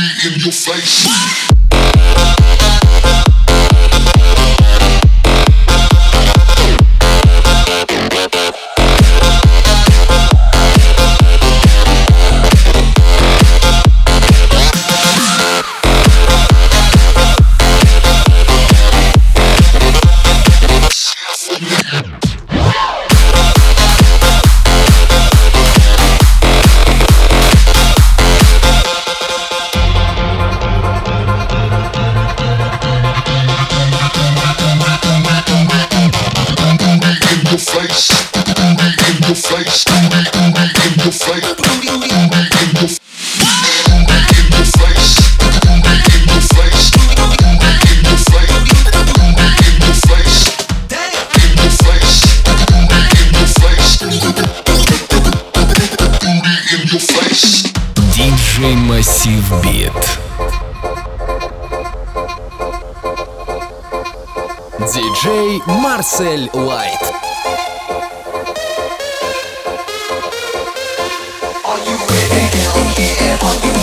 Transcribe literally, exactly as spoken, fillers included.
in your face. Your face, booty in your face, booty, booty in your face, booty, booty in your face, booty in your face, booty in your face, booty in your face, booty in your face, in your face, booty in your face, booty in your face. диджей Massive Beat. диджей Марсель Уайт. Are you ready? Hell yeah. Are you